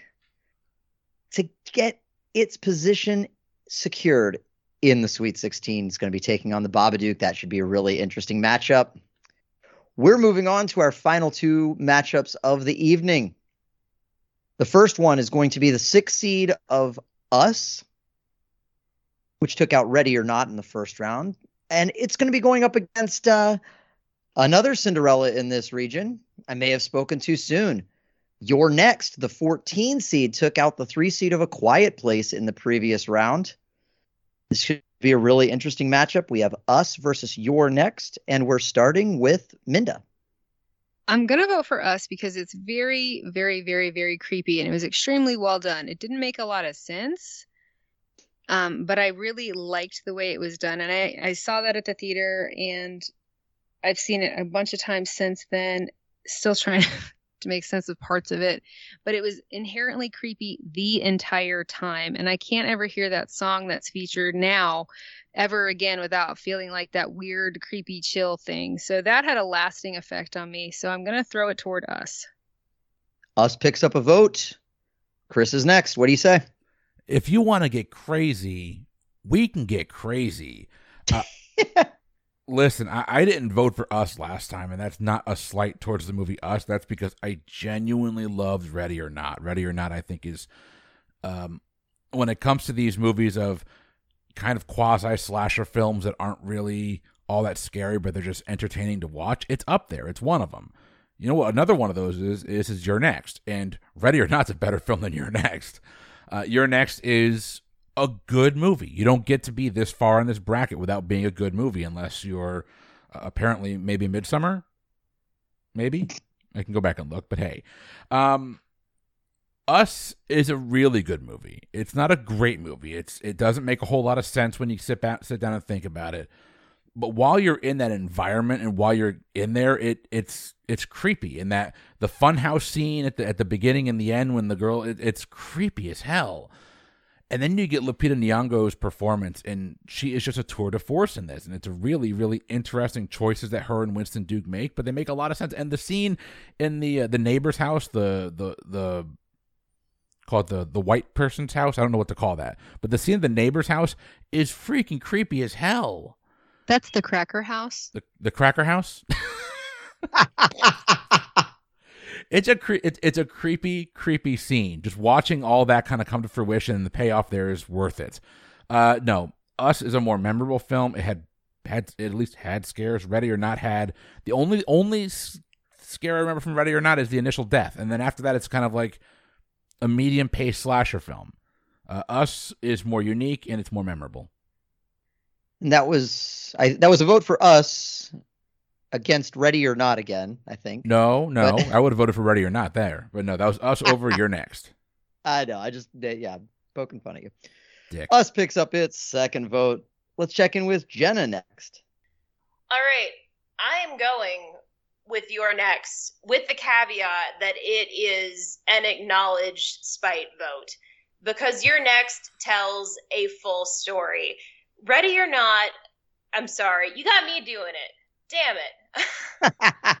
to get its position secured in the Sweet sixteen. It's going to be taking on the Babadook. That should be a really interesting matchup. We're moving on to our final two matchups of the evening. The first one is going to be the sixth seed of Us, which took out Ready or Not in the first round. And it's going to be going up against uh, another Cinderella in this region. I may have spoken too soon. You're Next, the fourteen seed, took out the three seed of A Quiet Place in the previous round. This should be a really interesting matchup. We have Us versus You're Next, and we're starting with Minda. I'm going to vote for Us because it's very, very, very, very creepy, and it was extremely well done. It didn't make a lot of sense, um, but I really liked the way it was done. And I, I saw that at the theater, and I've seen it a bunch of times since then, still trying to to make sense of parts of it, but it was inherently creepy the entire time. And I can't ever hear that song that's featured now ever again without feeling like that weird, creepy chill thing. So that had a lasting effect on me. So I'm going to throw it toward Us. Us picks up a vote. Chris is next. What do you say? If you want to get crazy, we can get crazy. Uh, listen, I, I didn't vote for Us last time, and that's not a slight towards the movie Us. That's because I genuinely loved Ready or Not. Ready or Not, I think, is, um, when it comes to these movies of kind of quasi-slasher films that aren't really all that scary, but they're just entertaining to watch, it's up there. It's one of them. You know what? Another one of those is is, is You're Next, and Ready or Not's a better film than You're Next. Uh, You're Next is a good movie. You don't get to be this far in this bracket without being a good movie, unless you're uh, apparently maybe Midsummer. Maybe I can go back and look, but hey, um, Us is a really good movie. It's not a great movie. It's it doesn't make a whole lot of sense when you sit back, sit down and think about it. But while you're in that environment and while you're in there, it it's it's creepy. And that the funhouse scene at the at the beginning and the end when the girl, it, it's creepy as hell. And then you get Lupita Nyong'o's performance, and she is just a tour de force in this. And it's a really, really interesting choices that her and Winston Duke make, but they make a lot of sense. And the scene in the uh, the neighbor's house, the the the called the the white person's house, I don't know what to call that, but the scene of the neighbor's house is freaking creepy as hell. That's the Cracker House. The the Cracker House. It's a cre- it's it's a creepy creepy scene. Just watching all that kind of come to fruition and the payoff there is worth it. Uh, no, Us is a more memorable film. It had had it at least had scares. Ready or Not had the only only scare I remember from Ready or Not is the initial death, and then after that it's kind of like a medium paced slasher film. Uh, Us is more unique and it's more memorable. And that was I. That was a vote for Us against Ready or Not again, I think. No, no, But- I would have voted for Ready or Not there, but no, that was Us over You're Next. I know. I just yeah, poking fun at you. Dick. Us picks up its second vote. Let's check in with Jenna next. All right. I am going with Your Next with the caveat that it is an acknowledged spite vote because Your Next tells a full story. Ready or Not, I'm sorry, you got me doing it. Damn it.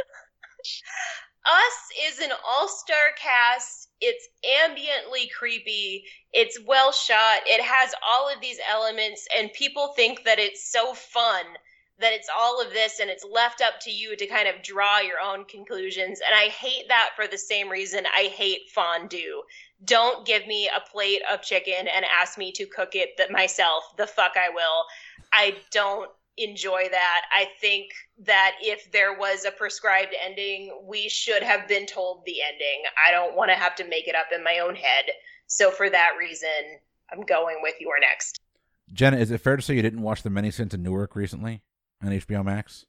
Us is an all-star cast. It's ambiently creepy. It's well shot. It has all of these elements, and people think that it's so fun that it's all of this, and it's left up to you to kind of draw your own conclusions. And I hate that for the same reason I hate fondue. Don't give me a plate of chicken and ask me to cook it th- myself. The fuck I will. I don't enjoy that. I think that if there was a prescribed ending, we should have been told the ending. I don't want to have to make it up in my own head. So for that reason, I'm going with Your Next. Jenna, is it fair to say you didn't watch The Many Sins in Newark recently on H B O Max?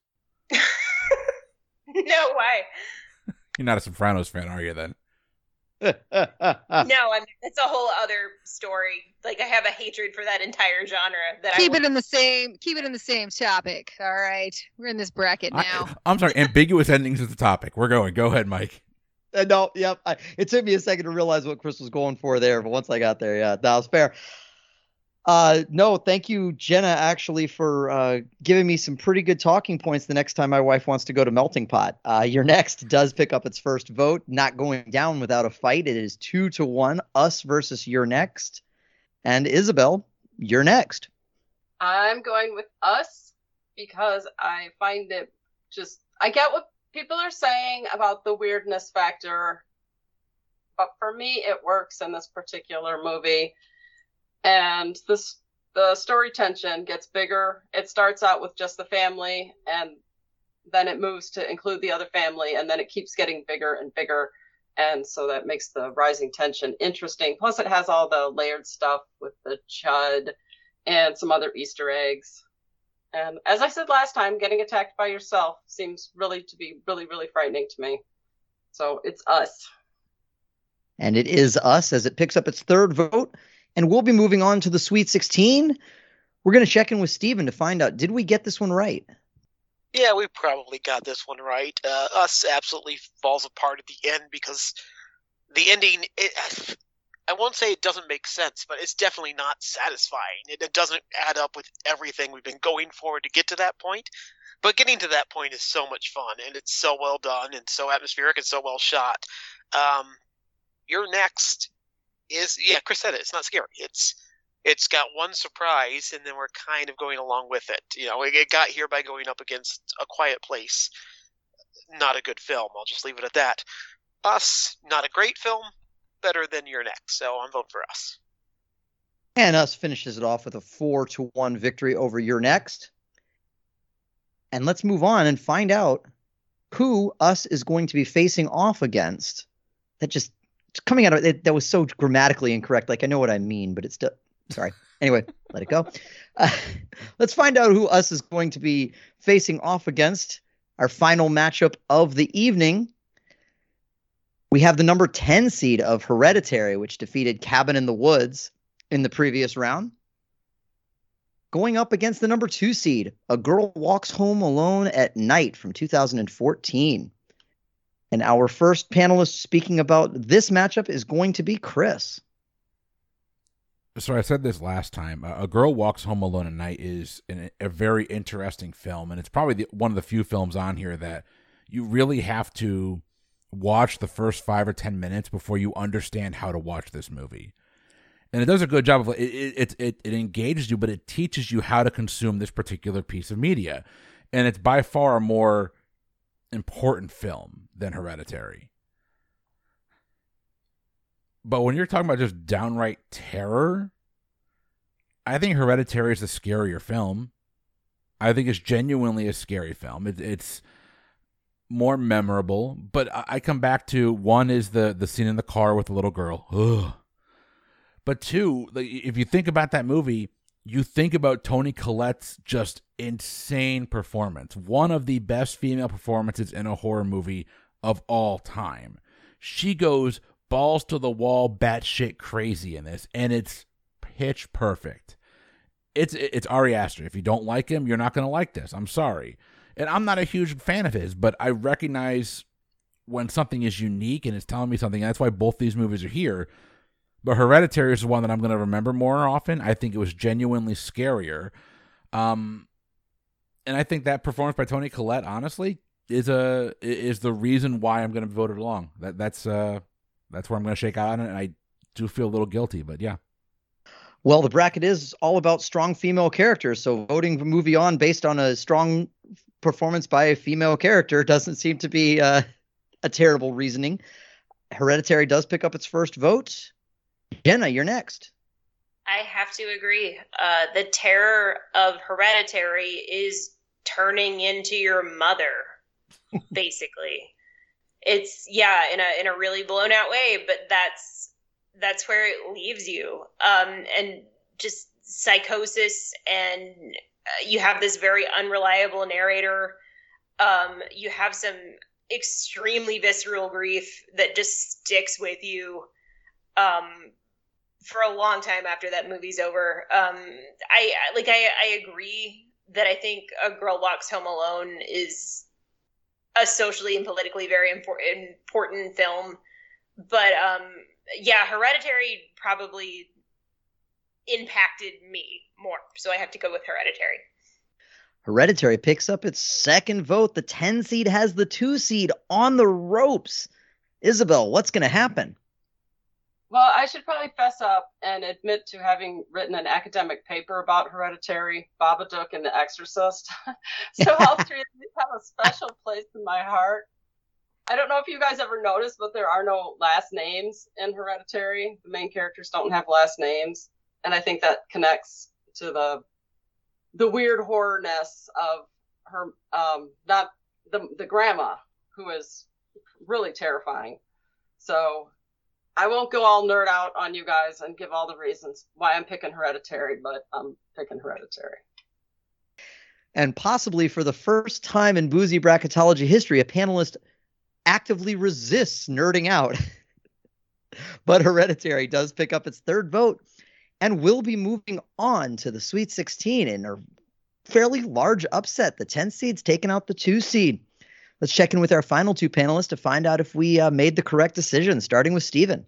No, why? You're not a Sopranos fan, are you then? No, I'm, it's a whole other story. Like I have a hatred for that entire genre. That Keep I it in the same. Keep it in the same topic. All right, we're in this bracket now. I, I'm sorry, ambiguous endings is the topic. We're going. Go ahead, Mike. Uh, no, yep. I, it took me a second to realize what Chris was going for there, but once I got there, yeah, that was fair. Uh, no, thank you, Jenna, actually, for uh, giving me some pretty good talking points the next time my wife wants to go to Melting Pot. Uh, Your Next does pick up its first vote, not going down without a fight. It is two to one, Us versus Your Next. And Isabel, You're Next. I'm going with Us because I find it just, I get what people are saying about the weirdness factor, but for me, it works in this particular movie. And this, the story tension gets bigger. It starts out with just the family, and then it moves to include the other family, and then it keeps getting bigger and bigger. And so that makes the rising tension interesting. Plus, it has all the layered stuff with the chud and some other Easter eggs. And as I said last time, getting attacked by yourself seems really to be really, really frightening to me. So it's Us. And it is Us as it picks up its third vote. And we'll be moving on to the Sweet sixteen. We're going to check in with Steven to find out, did we get this one right? Yeah, we probably got this one right. Uh, Us absolutely falls apart at the end because the ending, it, I won't say it doesn't make sense, but it's definitely not satisfying. It, it doesn't add up with everything we've been going for to get to that point. But getting to that point is so much fun, and it's so well done, and so atmospheric, and so well shot. Um, Your Next is, yeah, Chris said it. It's not scary. It's it's got one surprise, and then we're kind of going along with it. You know, it, it got here by going up against A Quiet Place. Not a good film. I'll just leave it at that. Us, not a great film. Better than Your Next, so I'm voting for Us. And Us finishes it off with a four to one victory over Your Next. And let's move on and find out who Us is going to be facing off against. That just coming out of it, that was so grammatically incorrect. Like, I know what I mean, but it's still, sorry. Anyway, let it go. Uh, let's find out who Us is going to be facing off against. Our final matchup of the evening. We have the number ten seed of Hereditary, which defeated Cabin in the Woods in the previous round. Going up against the number two seed, A Girl Walks Home Alone at Night from two thousand fourteen. And our first panelist speaking about this matchup is going to be Chris. So I said this last time. Uh, A Girl Walks Home Alone at Night is an, a very interesting film, and it's probably the, one of the few films on here that you really have to watch the first five or ten minutes before you understand how to watch this movie. And it does a good job of it. It, it, it engages you, but it teaches you how to consume this particular piece of media. And it's by far a more important film than Hereditary. But when you're talking about just downright terror, I think Hereditary is the scarier film. I think it's genuinely a scary film. It, it's more memorable, but I come back to one is the the scene in the car with the little girl. Ugh. But two, like, if you think about that movie, you think about Toni Collette's just insane performance. One of the best female performances in a horror movie of all time. She goes balls to the wall, batshit crazy in this, and it's pitch perfect. It's it's Ari Aster. If you don't like him, you're not going to like this. I'm sorry. And I'm not a huge fan of his, but I recognize when something is unique and it's telling me something. That's why both these movies are here. But Hereditary is the one that I'm going to remember more often. I think it was genuinely scarier. Um, and I think that performance by Toni Collette, honestly, is a is the reason why I'm going to vote it along. That that's uh that's where I'm going to shake out on it. And I do feel a little guilty, but yeah. Well, the bracket is all about strong female characters, so voting the movie on based on a strong performance by a female character doesn't seem to be uh, a terrible reasoning. Hereditary does pick up its first vote. Jenna, you're next. I have to agree. Uh, the terror of Hereditary is turning into your mother, basically. It's, yeah, in a in a really blown out way, but that's that's where it leaves you. Um, and just psychosis, and uh, you have this very unreliable narrator. Um, you have some extremely visceral grief that just sticks with you um, for a long time after that movie's over. Um, I like. I, I agree that I think A Girl Walks Home Alone is a socially and politically very important important film, but um, yeah, Hereditary probably impacted me more, so I have to go with Hereditary. Hereditary picks up its second vote. The ten seed has the two seed on the ropes. Isabel, what's going to happen? Well, I should probably fess up and admit to having written an academic paper about Hereditary, Babadook, and The Exorcist. So all three of these have a special place in my heart. I don't know if you guys ever noticed, but there are no last names in Hereditary. The main characters don't have last names. And I think that connects to the the weird horrorness of her, um, not the the grandma, who is really terrifying. So I won't go all nerd out on you guys and give all the reasons why I'm picking Hereditary, but I'm picking Hereditary. And possibly for the first time in Boozy Bracketology history, a panelist actively resists nerding out. But Hereditary does pick up its third vote and will be moving on to the Sweet sixteen in our fairly large upset. The ten seed's taking out the two seed. Let's check in with our final two panelists to find out if we uh, made the correct decision, starting with Steven.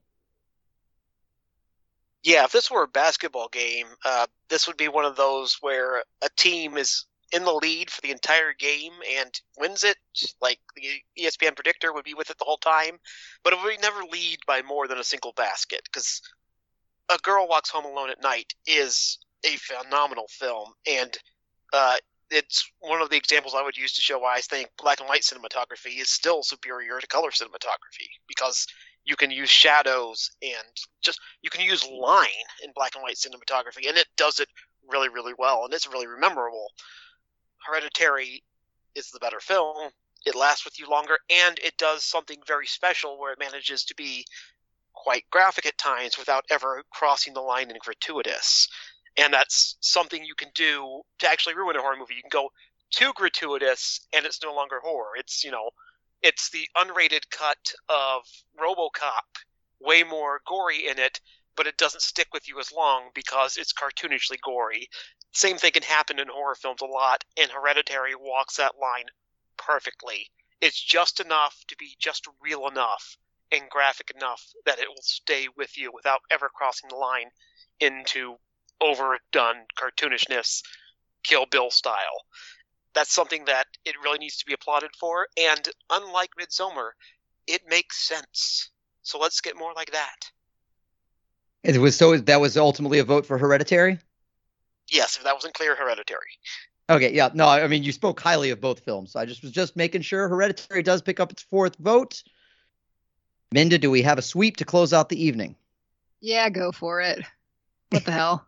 Yeah, if this were a basketball game, uh, this would be one of those where a team is in the lead for the entire game and wins it, like the E S P N predictor would be with it the whole time, but it would never lead by more than a single basket, because A Girl Walks Home Alone at Night is a phenomenal film, and uh, it's one of the examples I would use to show why I think black and white cinematography is still superior to color cinematography, because you can use shadows and just you can use line in black and white cinematography, and it does it really, really well, and it's really memorable. Hereditary is the better film. It lasts with you longer, and it does something very special where it manages to be quite graphic at times without ever crossing the line and gratuitous. And that's something you can do to actually ruin a horror movie. You can go too gratuitous, and it's no longer horror. It's, you know, it's the unrated cut of RoboCop, way more gory in it, but it doesn't stick with you as long because it's cartoonishly gory. Same thing can happen in horror films a lot, and Hereditary walks that line perfectly. It's just enough to be just real enough and graphic enough that it will stay with you without ever crossing the line into overdone cartoonishness, Kill Bill style. That's something that it really needs to be applauded for, and unlike Midsommar, it makes sense. So let's get more like that. It was so that was ultimately a vote for Hereditary? Yes, if that wasn't clear, Hereditary. Okay, yeah, no, I mean, you spoke highly of both films. So I just was just making sure Hereditary does pick up its fourth vote. Minda, do we have a sweep to close out the evening? Yeah, go for it. What the hell?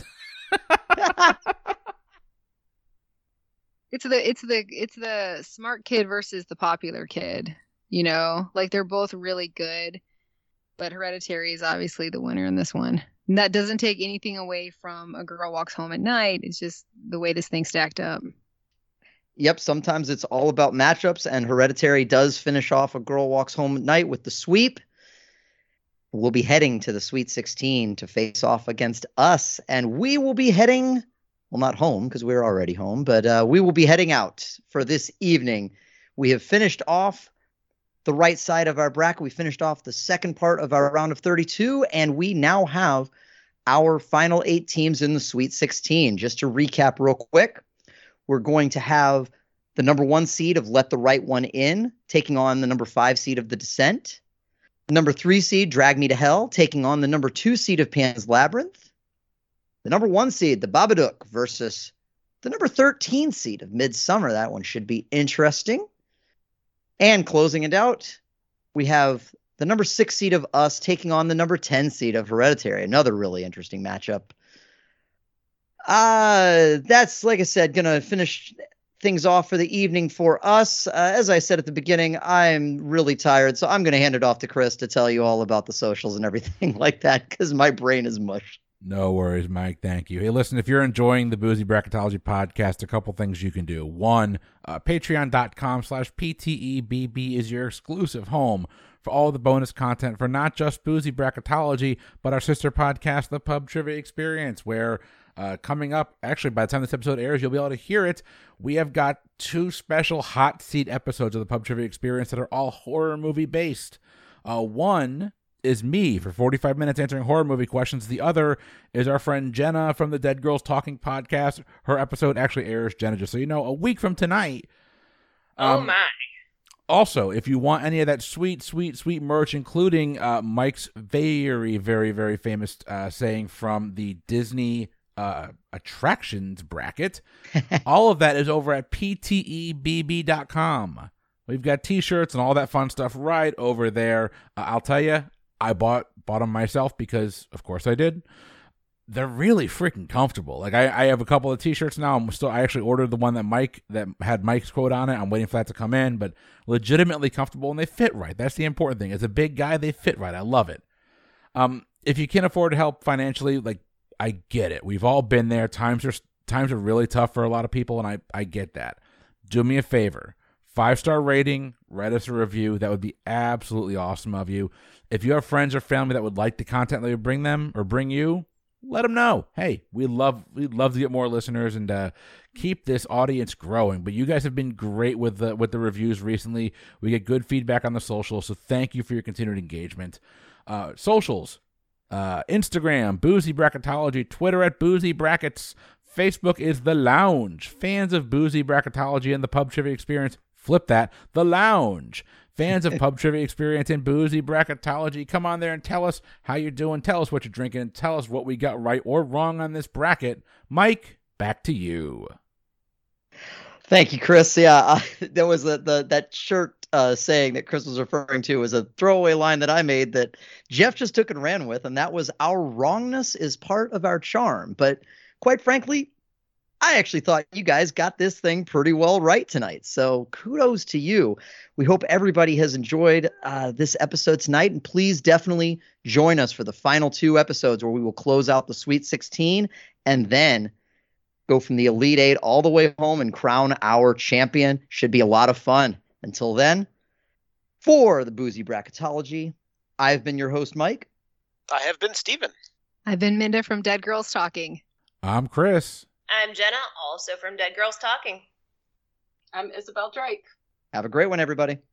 It's the it's the it's the smart kid versus the popular kid, you know? Like, they're both really good, but Hereditary is obviously the winner in this one. And that doesn't take anything away from A Girl Walks Home at Night. It's just the way this thing stacked up. Yep, sometimes it's all about matchups, and Hereditary does finish off A Girl Walks Home at Night with the sweep. We'll be heading to the Sweet sixteen to face off against us, and we will be heading, well, not home because we're already home, but uh, we will be heading out for this evening. We have finished off the right side of our bracket. We finished off the second part of our round of thirty-two, and we now have our final eight teams in the Sweet sixteen. Just to recap real quick, we're going to have the number one seed of Let the Right One In taking on the number five seed of The Descent. The number three seed, Drag Me to Hell, taking on the number two seed of Pan's Labyrinth. The number one seed, The Babadook, versus the number thirteen seed of Midsommar. That one should be interesting. And closing it out, we have the number six seed of Us taking on the number ten seed of Hereditary. Another really interesting matchup. Uh, that's, like I said, going to finish things off for the evening for us. Uh, as I said at the beginning, I'm really tired, so I'm going to hand it off to Chris to tell you all about the socials and everything like that, because my brain is mush. No worries, Mike. Thank you. Hey, listen, if you're enjoying the Boozy Bracketology podcast, a couple things you can do. One, uh, patreon.com slash PTEBB is your exclusive home for all the bonus content for not just Boozy Bracketology, but our sister podcast, The Pub Trivia Experience, where uh, coming up, actually, by the time this episode airs, you'll be able to hear it. We have got two special hot seat episodes of The Pub Trivia Experience that are all horror movie based. Uh, one is me for forty-five minutes answering horror movie questions. The other is our friend Jenna from the Dead Girls Talking podcast. Her episode actually airs, Jenna, just so you know, a week from tonight. Oh, Um, my. Also, if you want any of that sweet, sweet, sweet merch, including uh, Mike's very, very, very famous uh, saying from the Disney uh, attractions bracket, all of that is over at P T E B B dot com. We've got t-shirts and all that fun stuff right over there. Uh, I'll tell you, I bought bought them myself because, of course, I did. They're really freaking comfortable. Like I, I have a couple of t-shirts now. I'm still. I actually ordered the one that Mike that had Mike's quote on it. I'm waiting for that to come in, but legitimately comfortable, and they fit right. That's the important thing. As a big guy, they fit right. I love it. Um, if you can afford to help financially, like I get it. We've all been there. Times are times are really tough for a lot of people, and I I get that. Do me a favor. Five-star rating, write us a review. That would be absolutely awesome of you. If you have friends or family that would like the content that we bring them or bring you, let them know. Hey, we love we'd love to get more listeners and uh, keep this audience growing. But you guys have been great with the with the reviews recently. We get good feedback on the socials, so thank you for your continued engagement. Uh, socials, uh, Instagram, Boozy Bracketology, Twitter at Boozy Brackets, Facebook is The Lounge. Fans of Boozy Bracketology and the Pub Trivia Experience, flip that, The Lounge. Fans of Pub Trivia Experience and Boozy Bracketology, come on there and tell us how you're doing. Tell us what you're drinking and tell us what we got right or wrong on this bracket. Mike, back to you. Thank you, Chris. Yeah, uh, there was the, the that shirt uh, saying that Chris was referring to was a throwaway line that I made that Jeff just took and ran with, and that was our wrongness is part of our charm. But quite frankly, I actually thought you guys got this thing pretty well right tonight. So kudos to you. We hope everybody has enjoyed uh, this episode tonight. And please definitely join us for the final two episodes where we will close out the Sweet sixteen and then go from the Elite Eight all the way home and crown our champion. Should be a lot of fun. Until then, for the Boozy Bracketology, I've been your host, Mike. I have been Steven. I've been Minda from Dead Girls Talking. I'm Chris. I'm Jenna, also from Dead Girls Talking. I'm Isabel Drake. Have a great one, everybody.